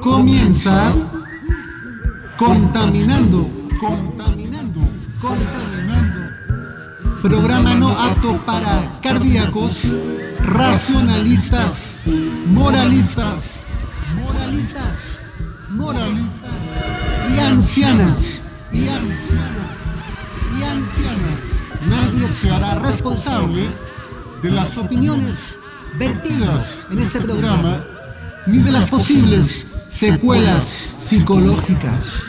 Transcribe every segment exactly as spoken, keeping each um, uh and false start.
Comienza Contaminando, Contaminando, Contaminando. Programa no apto para cardíacos, racionalistas, moralistas, moralistas, moralistas y ancianas, y ancianas, y ancianas. Nadie se hará responsable de las opiniones vertidas en este programa, ni de las posibles secuelas psicológicas.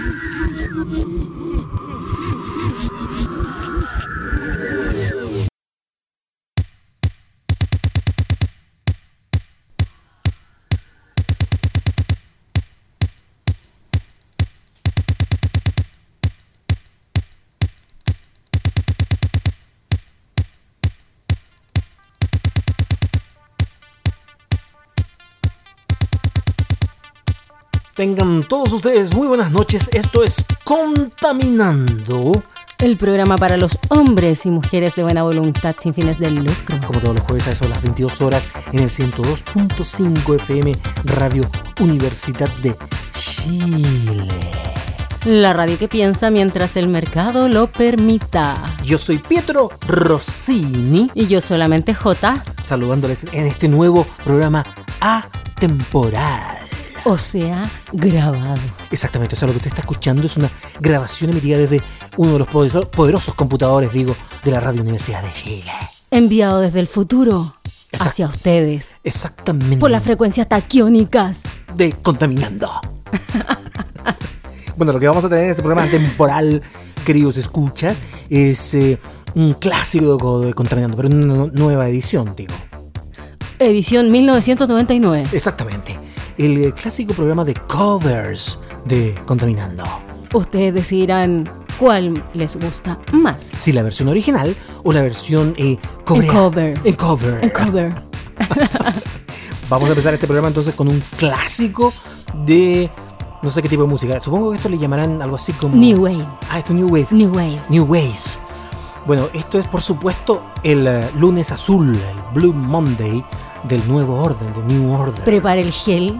Tengan todos ustedes muy buenas noches. Esto es Contaminando, el programa para los hombres y mujeres de buena voluntad sin fines de lucro. Como todos los jueves a eso de las veintidós horas en el ciento dos punto cinco F M Radio Universidad de Chile. La radio que piensa mientras el mercado lo permita. Yo soy Pietro Rossini. Y yo solamente J. Saludándoles en este nuevo programa atemporal. O sea, grabado. Exactamente, o sea, lo que usted está escuchando es una grabación emitida desde uno de los poderosos, poderosos computadores, digo, de la Radio Universidad de Chile. Enviado desde el futuro Exact- hacia ustedes. Exactamente. Por las frecuencias taquiónicas De Contaminando. Bueno, lo que vamos a tener en este programa temporal, queridos escuchas, es eh, un clásico de Contaminando, pero una nu- nueva edición, digo. Edición mil novecientos noventa y nueve. Exactamente. El clásico programa de covers de Contaminando. Ustedes decidirán cuál les gusta más. Si la versión original o la versión eh, coreana. En cover. En cover. En cover. Vamos a empezar este programa entonces con un clásico de no sé qué tipo de música. Supongo que esto le llamarán algo así como New Wave. Ah, esto es New Wave. New Wave. New Ways. Bueno, esto es por supuesto el uh, lunes azul, el Blue Monday del nuevo orden, del New Order. Prepara el gel.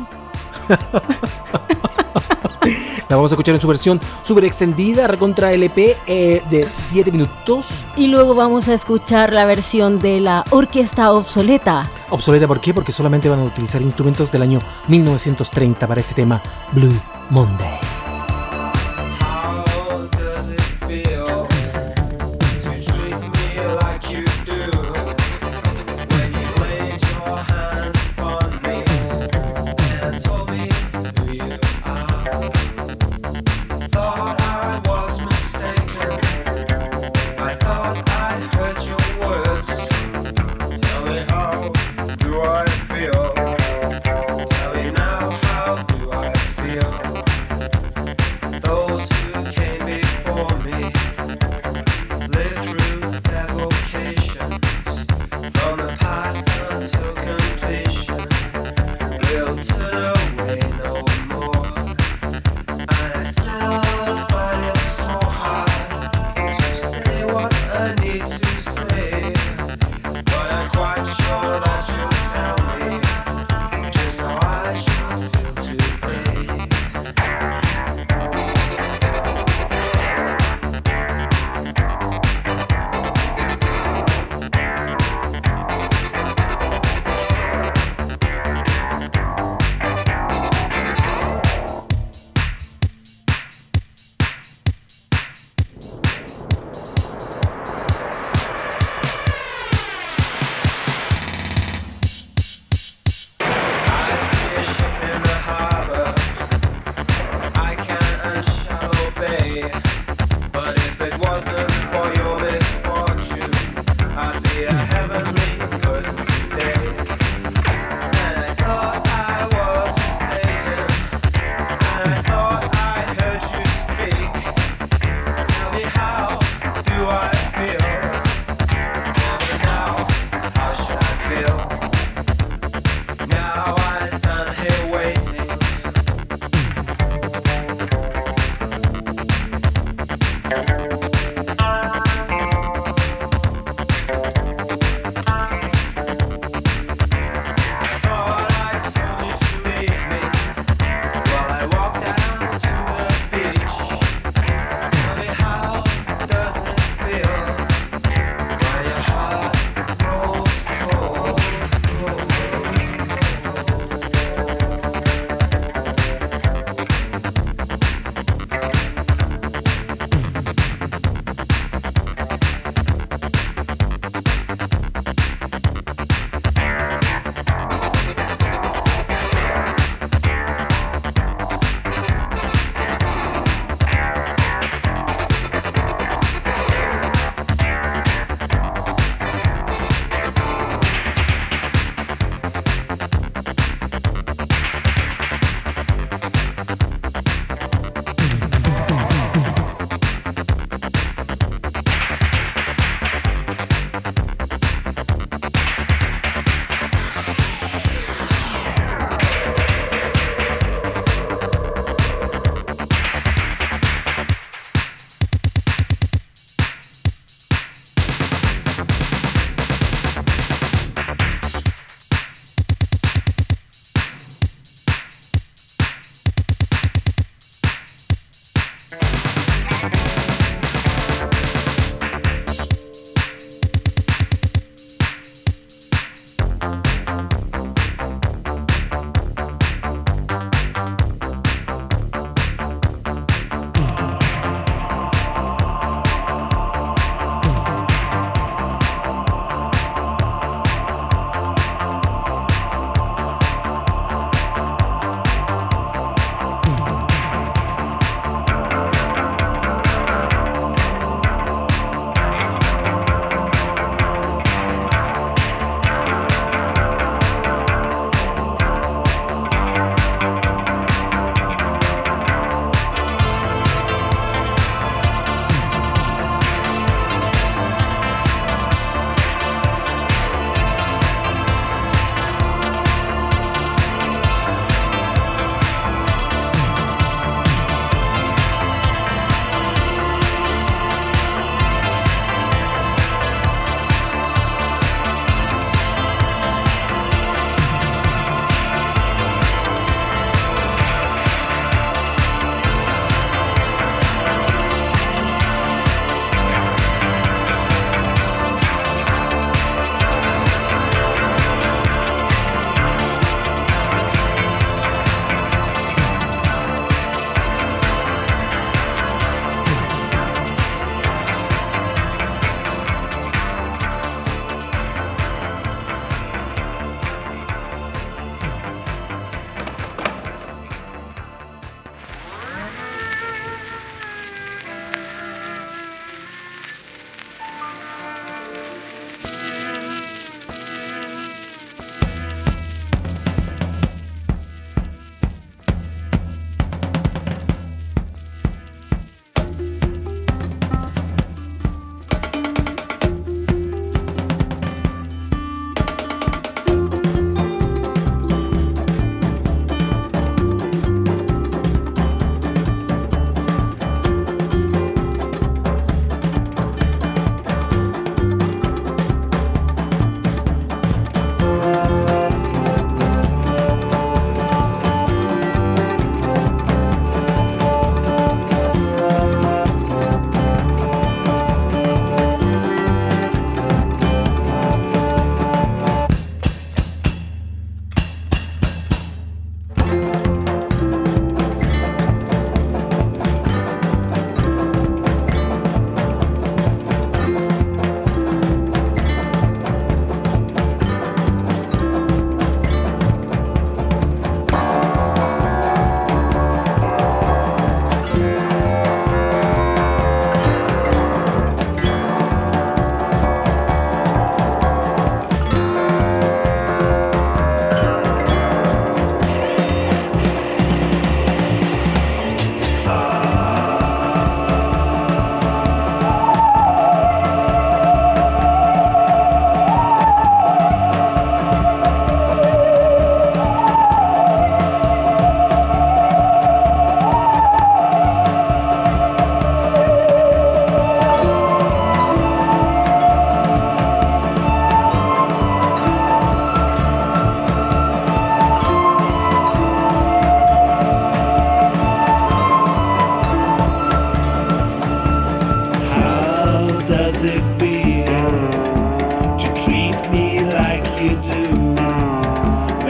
La vamos a escuchar en su versión súper extendida, recontra L P eh, de siete minutos. Y luego vamos a escuchar la versión de la orquesta obsoleta. Obsoleta, ¿por qué? Porque solamente van a utilizar instrumentos del año mil novecientos treinta para este tema Blue Monday. Tell me now, how do I feel?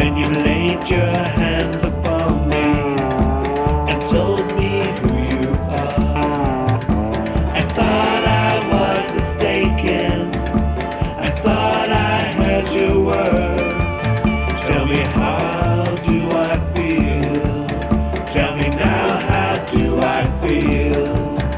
when you laid your hand upon me and told me who you are. I thought I was mistaken. I thought I heard your words. Tell me, how do I feel? Tell me now, how do I feel?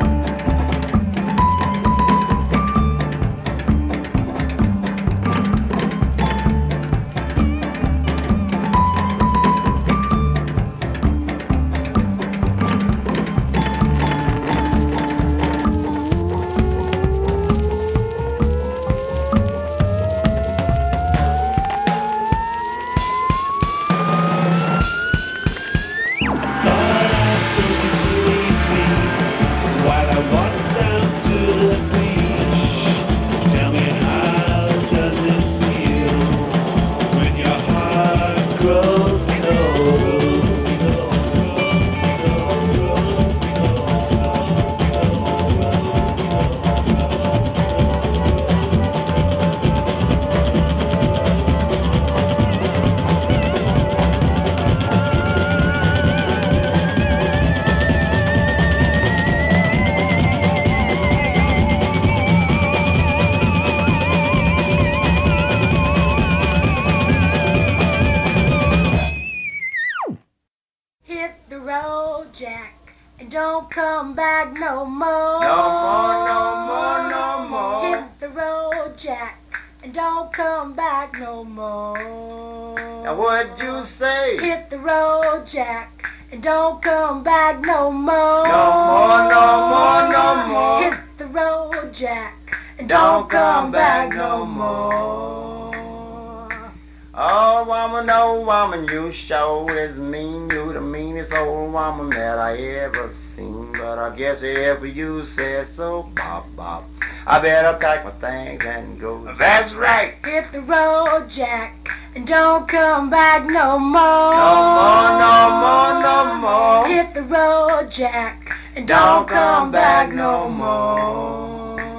If you say so, bop, bop, I better pack my things and go. That's right. Hit the road, Jack, and don't come back no more. No more, no more, no more. Hit the road, Jack, and don't, don't come back no more.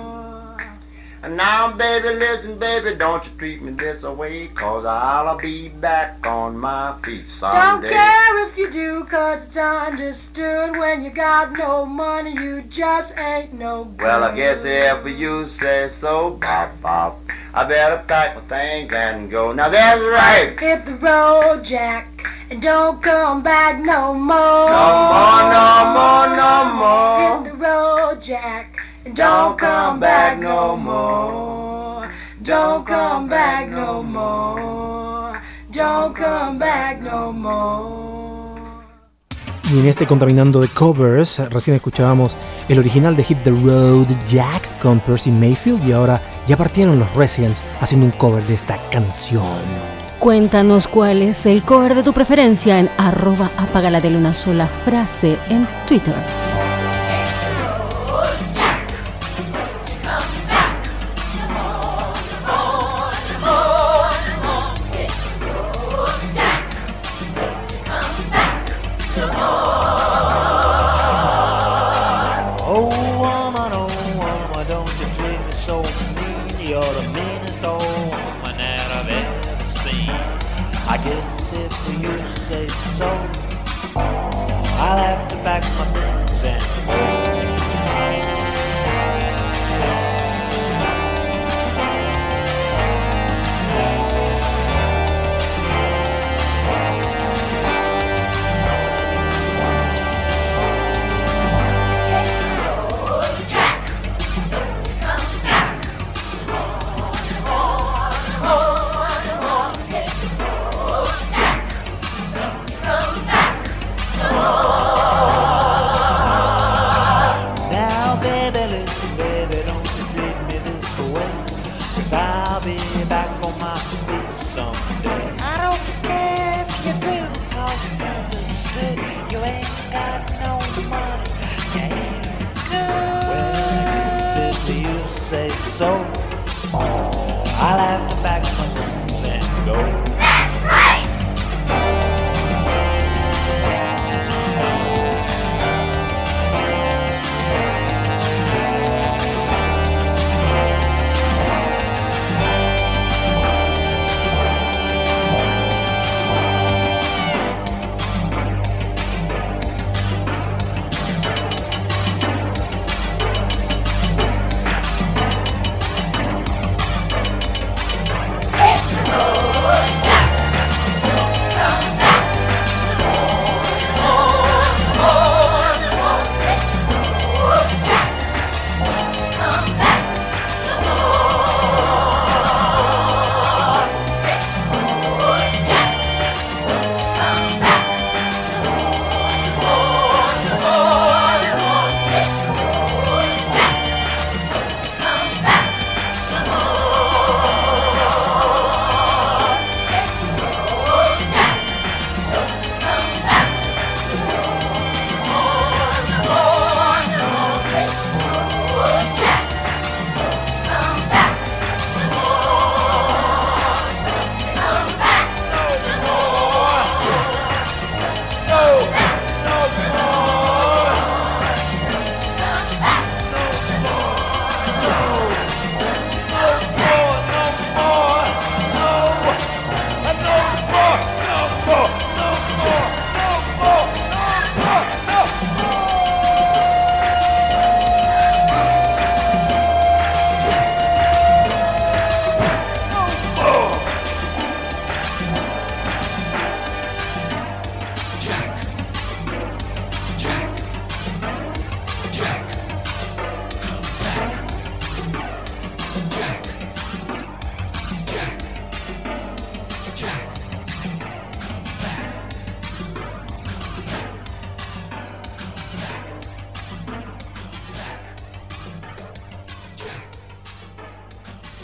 And now, baby, listen, baby, don't you treat me this way, cause I'll be back on my feet someday. Don't care if you do, cause it's understood. When you got no money, you just ain't no good. Well, I guess if you say so, bop, bop, I better pack my things and go. Now that's right. Hit the road, Jack, and don't come back no more. No more, no more, no more. Hit the road, Jack, and don't come back no more. Don't come back no more. Don't come back no more. Y en este Contaminando de Covers, recién escuchábamos el original de Hit the Road Jack con Percy Mayfield, y ahora ya partieron los Residents haciendo un cover de esta canción. Cuéntanos cuál es el cover de tu preferencia en arroba apagala de una sola frase en Twitter.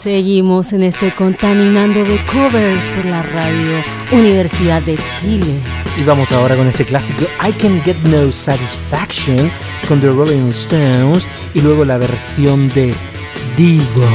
Seguimos en este Contaminando de Covers por la radio Universidad de Chile. Y vamos ahora con este clásico I Can Get No Satisfaction con The Rolling Stones y luego la versión de Divo.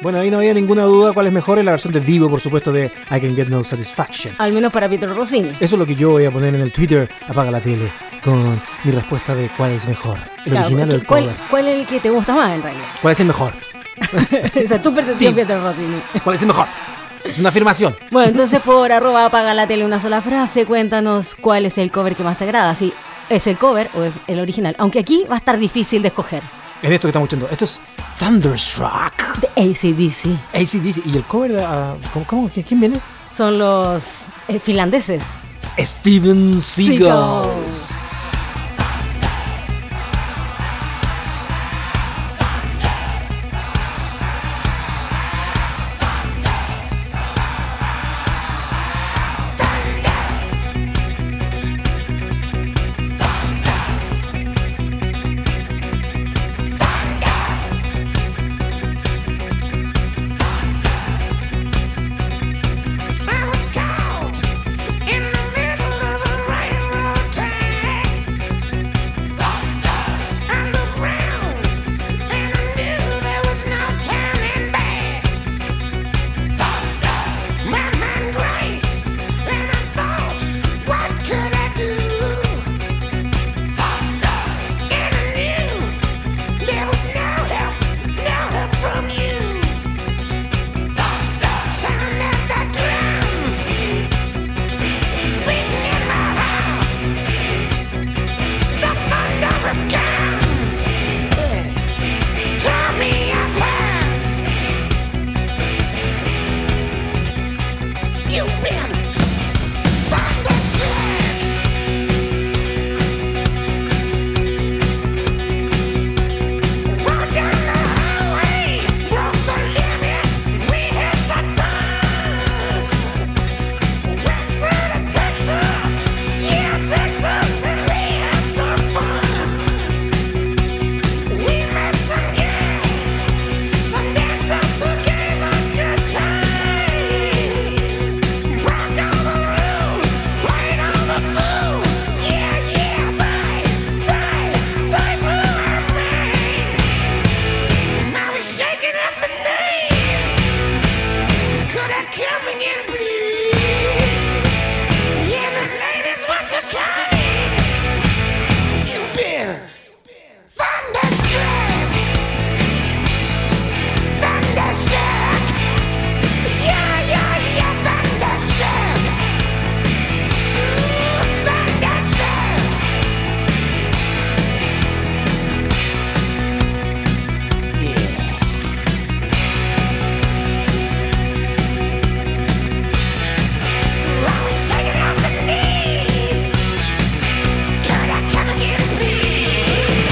Bueno, ahí no había ninguna duda cuál es mejor, es la versión de Divo, por supuesto, de I Can Get No Satisfaction. Al menos para Pietro Rossini. Eso es lo que yo voy a poner en el Twitter, apaga la tele, con mi respuesta de cuál es mejor, el Claro, original o el ¿cuál, cover. ¿Cuál es el que te gusta más en realidad? ¿Cuál es el mejor? Esa es tu percepción, Sí. Pietro Rossini. ¿Cuál es el mejor? Es una afirmación. Bueno, entonces por arroba apaga la tele una sola frase, cuéntanos cuál es el cover que más te agrada, si es el cover o es el original. Aunque aquí va a estar difícil de escoger. En esto que estamos escuchando, esto es Thunderstruck, De A C D C. A C D C, y el cover de... ah, ¿cómo, cómo? ¿Quién viene? Son los eh, finlandeses. Steven Seagal. Seagulls. I was caught in the middle of a railroad track. I looked round and I knew there was no turning back. My mind raced and I thought, what could I do? And I knew there was no help, no help from you. Sound of the drums beating in my heart. The thunder of guns tore me apart. You've been thunderstruck. Walked down the highway, broke the limit, we hit the dawn. Went through to Texas, yeah, Texas, and we had some fun. We met some guys, some dancers who gave a good time. Broke all the rules, played all the fools, yeah, yeah, they, they, they blew our mind. I was shaking at the knees. Could I come again, please? Yeah, the ladies want you kind. You've been thunderstruck. Thunderstruck. Yeah, yeah, yeah, thunderstruck. Ooh, thunderstruck. I was shaking at the knees. Could I come again, please?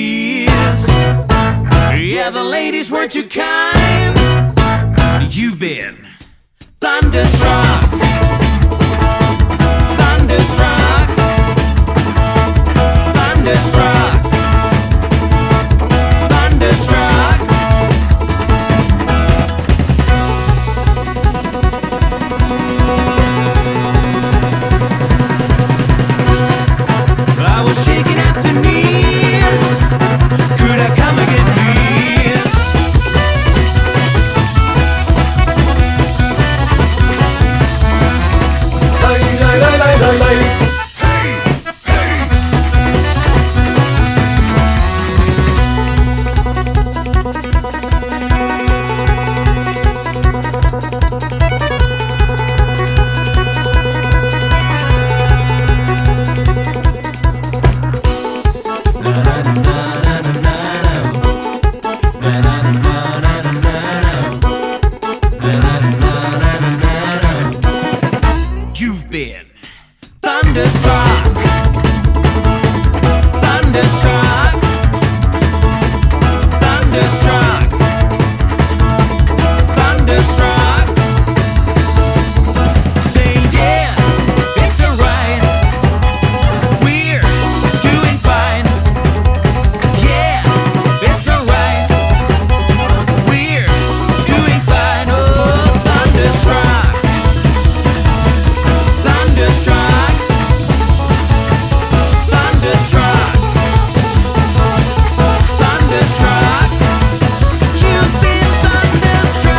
knees. Yeah, the ladies weren't too kind. You've been thunderstruck, thunderstruck, thunderstruck, thunderstruck. I was shaking at the knees. Could I come again, please? Lay, lay, lay, lay, lay, lay. You've been thunderstruck, thunderstruck, thunderstruck, thunderstruck. Say yeah, it's alright. We're doing fine. Yeah, it's alright. We're doing fine. Oh, thunderstruck, thunderstruck, thunderstruck, thunderstruck. You've been thunderstruck.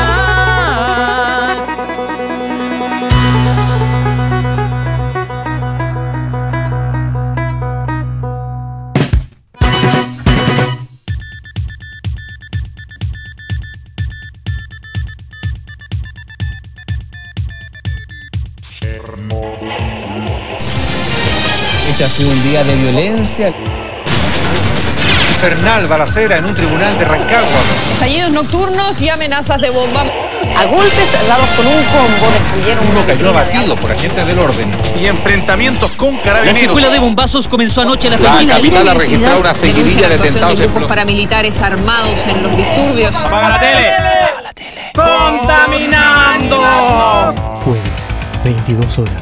Este ha sido un día de violencia. Infernal balacera en un tribunal de Rancagua. Estallidos nocturnos y amenazas de bomba. A golpes dados con un combo destruyeron Uno cayó abatido por agentes del orden. Y enfrentamientos con La carabineros. secuela de bombazos comenzó anoche en la La Argentina. capital ha registrado una Denuncia seguidilla la de actuación atentados de en grupos paramilitares armados en los disturbios. ¡Apaga la tele! ¡Apaga la tele! ¡Contaminando! Jueves, veintidós horas.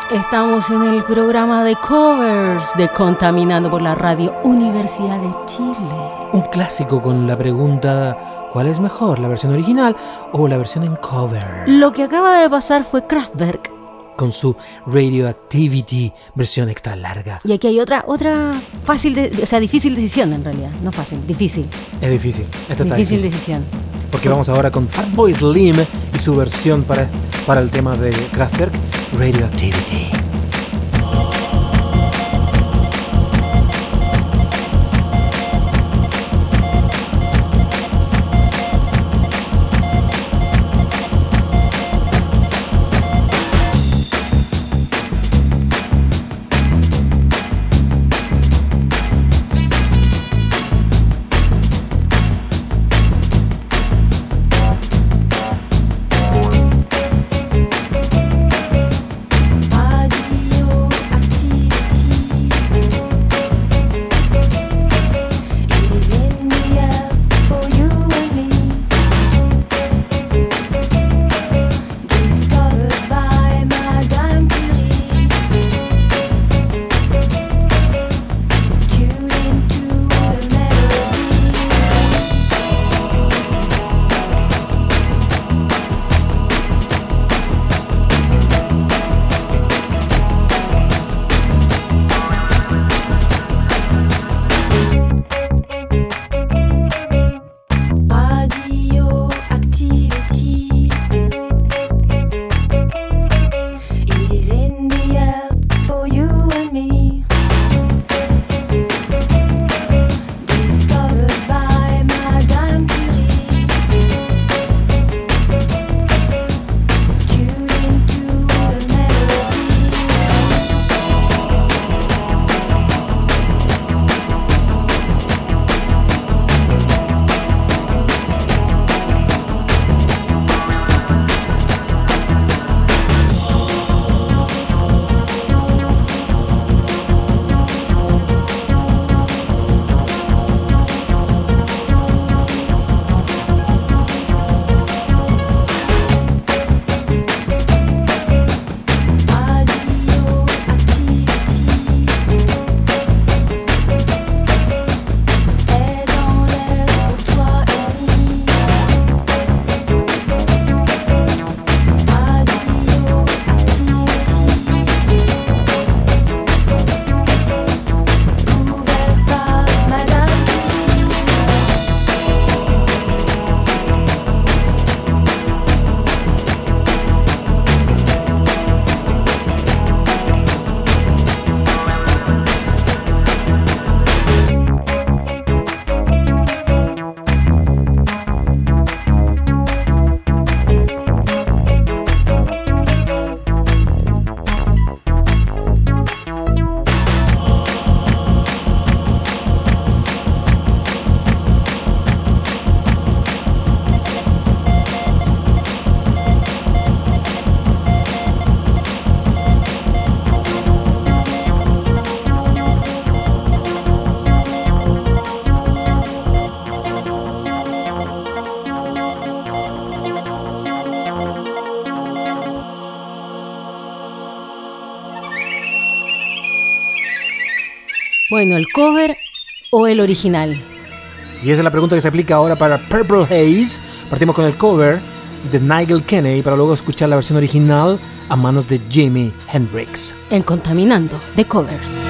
Estamos en el programa de covers de Contaminando por la Radio Universidad de Chile. Un clásico con la pregunta: ¿cuál es mejor, la versión original o la versión en cover? Lo que acaba de pasar fue Kraftwerk con su Radioactivity, versión extra larga. Y aquí hay otra otra fácil, de, o sea, difícil decisión en realidad. No fácil, difícil. Es difícil. Esta está difícil difícil decisión. Porque vamos ahora con Fatboy Slim y su versión para, para el tema de Kraftwerk, Radioactivity. Bueno, ¿el cover o el original? Y esa es la pregunta que se aplica ahora para Purple Haze. Partimos con el cover de Nigel Kennedy para luego escuchar la versión original a manos de Jimi Hendrix. En Contaminando de Covers.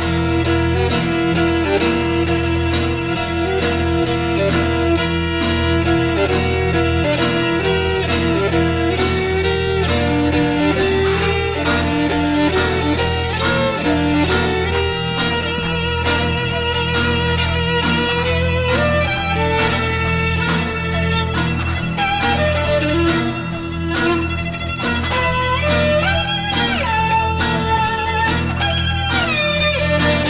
Thank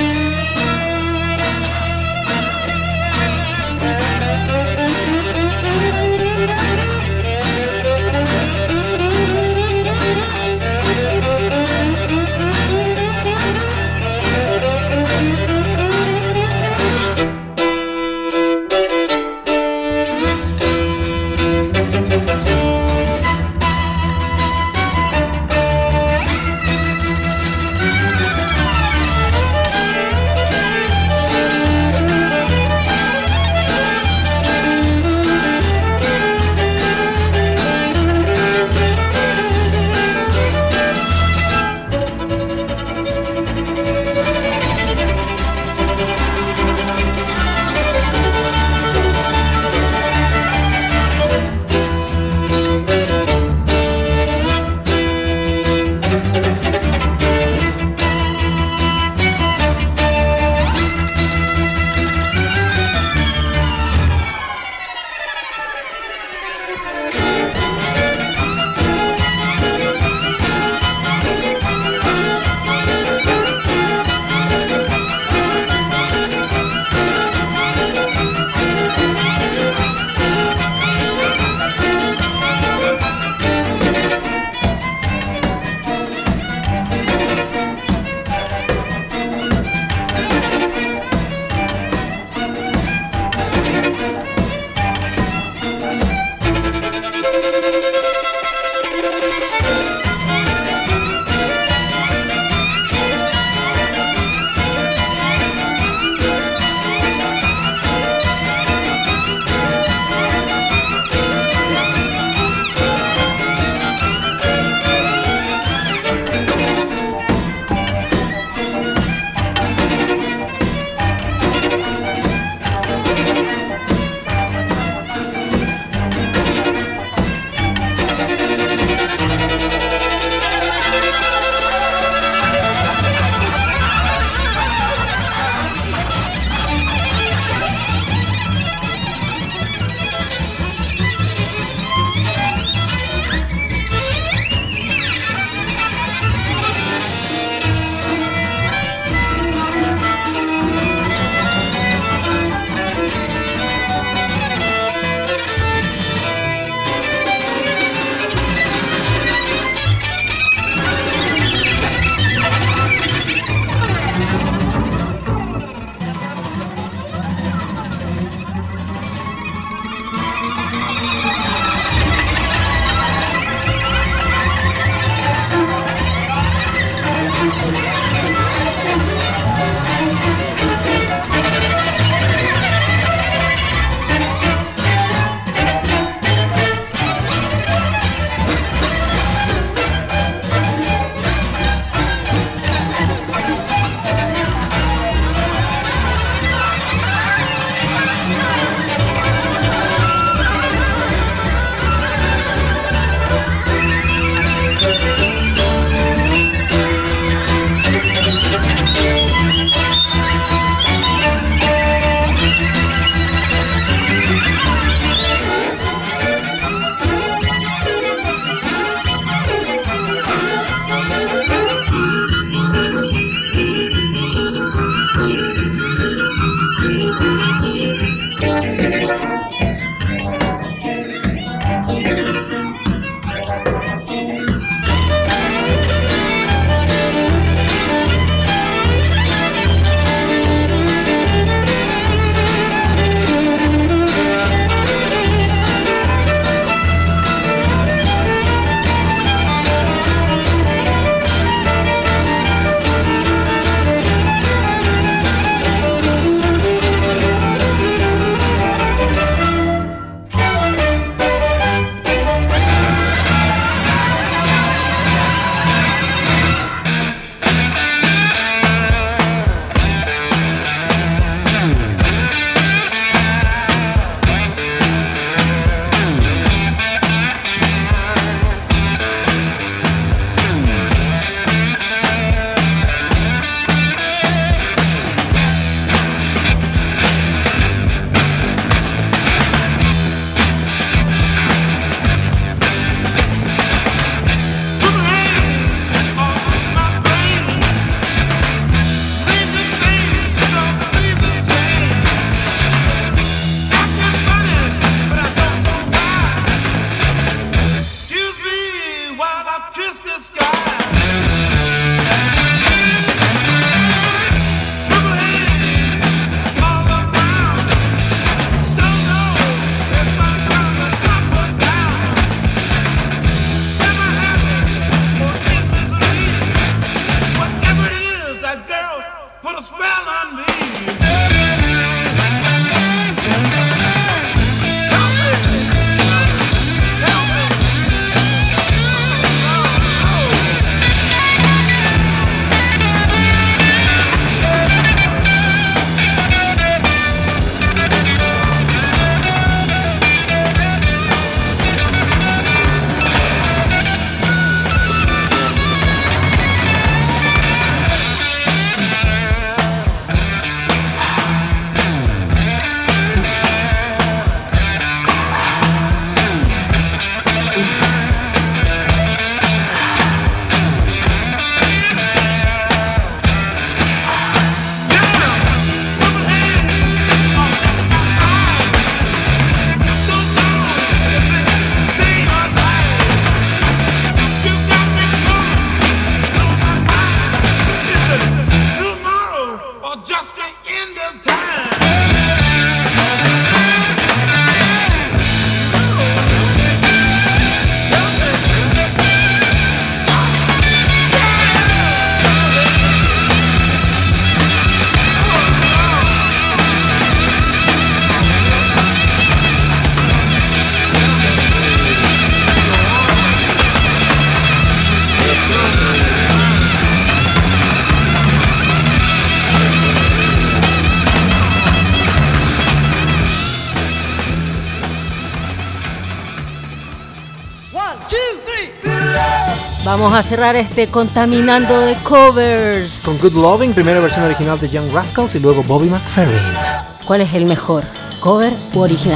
Vamos a cerrar este Contaminando de Covers con Good Loving, primera versión original de Young Rascals y luego Bobby McFerrin. ¿Cuál es el mejor, cover u original?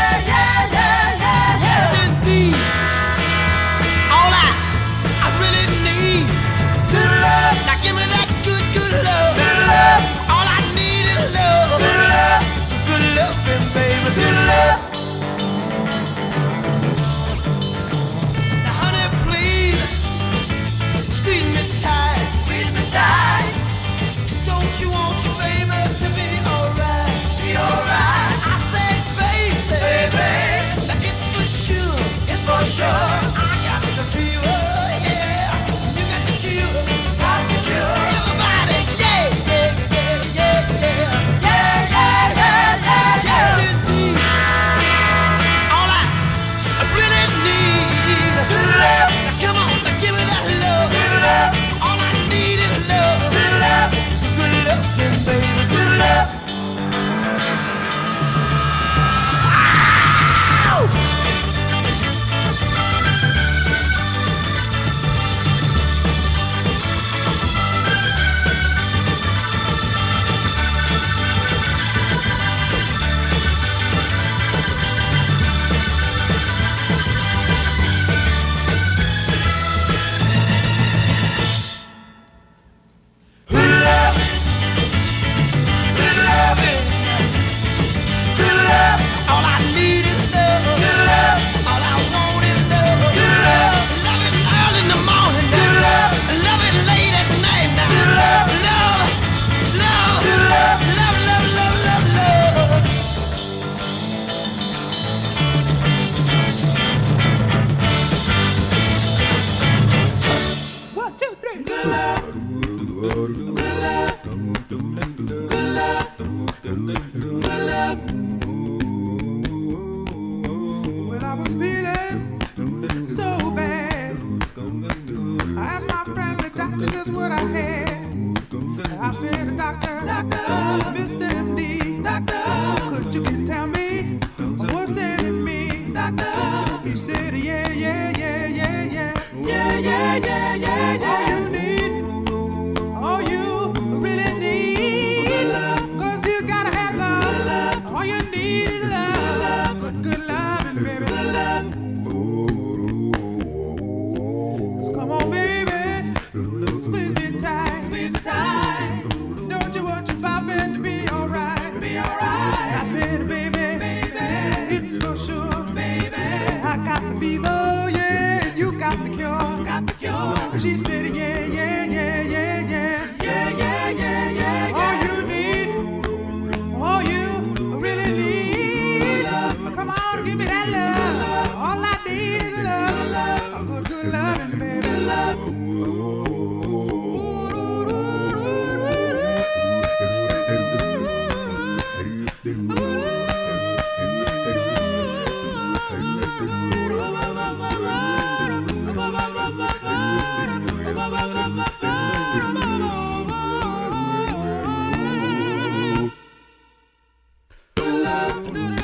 Really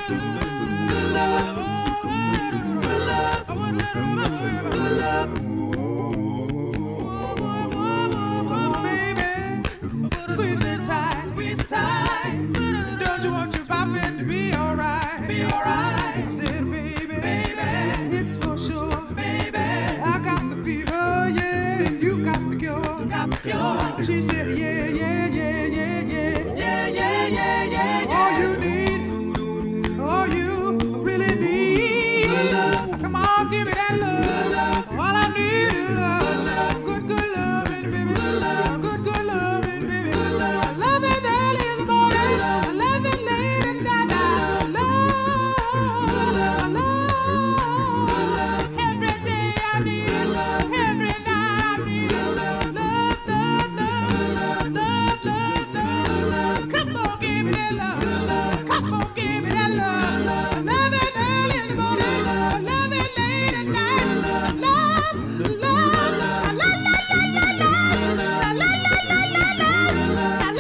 She said, yeah, yeah, yeah, yeah, yeah, yeah, yeah, yeah, yeah, yeah. All you need, all you really need. Come on, give me that love. All I need is love. Good, good loving, baby. Good, good loving, baby. Love it early in the morning. Love it late at night. Love, love. Every day I need it. Every night I need it. Love, love, love, love, love, love. Come on, give me that love. Come on, give me that love. Love it early in the morning. Love it late at night. Love, love, la la la la la la la la la la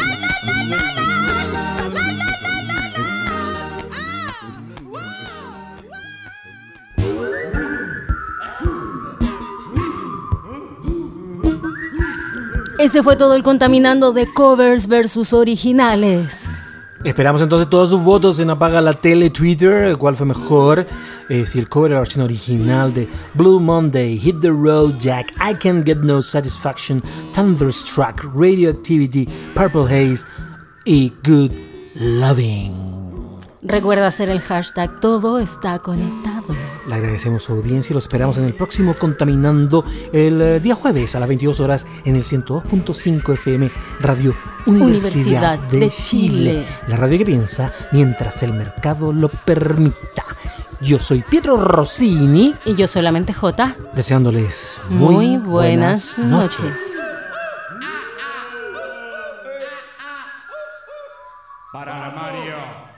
Ese fue todo el Contaminando de covers versus originales. Esperamos entonces todos sus votos en Apaga la Tele Twitter. ¿Cuál fue mejor? Eh, si el cover era la versión original de Blue Monday, Hit the Road Jack, I Can't Get No Satisfaction, Thunderstruck, Radioactivity, Purple Haze y Good Loving. Recuerda hacer el hashtag Todo está conectado. Le agradecemos su audiencia y lo esperamos en el próximo Contaminando el eh, día jueves a las veintidós horas en el ciento dos punto cinco F M Radio Universidad, Universidad de, de Chile. Chile. La radio que piensa mientras el mercado lo permita. Yo soy Pietro Rossini. Y yo solamente J. Deseándoles muy, muy buenas, buenas noches. noches. Para la Mario.